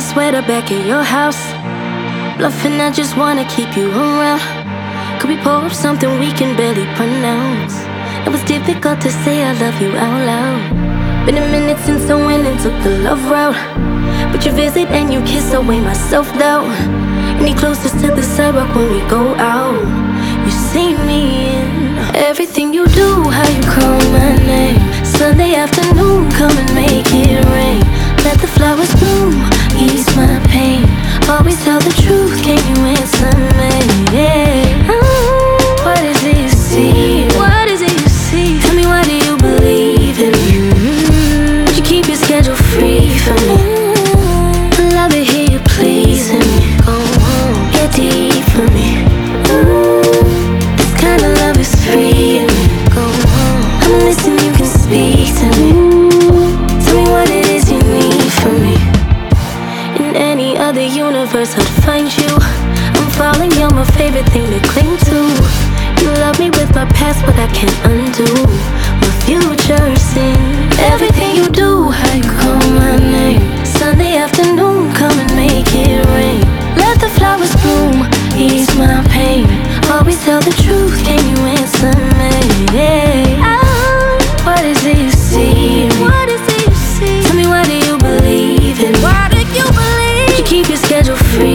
sweater back at your house. Bluffing, I just wanna keep you around. Could we pour up something we can barely pronounce? It was difficult to say I love you out loud. Been a minute since I went and took the love route, but you visit and you kiss away my self-doubt. Any closest to the sidewalk when we go out, you see me in everything you do, how you call my name. Sunday afternoon, come and make it rain. Let the flowers bloom, ease my pain. Always tell the truth, can you answer me? Yeah. What is it you see? What is it you see? Tell me, why do you believe in me? Would you keep your schedule free for me? I love it, hear you pleasing me. Go on, get deep for me. This kind of love is free in me. Go on, I'm listening, you can speak to me. Tell me what it is you need from me. In any other universe I'd find you. I'm falling, you're my favorite thing to cling to. You love me with my past, but I can't undo my future sin. Everything you do, how you call my name. Sunday afternoon, come and make it rain. Let the flowers bloom, ease my pain. Always tell the truth, can you answer me? Yeah. What is it you see? What is it you see? Tell me, why do you believe in me? Why do you believe? Would you keep your schedule free?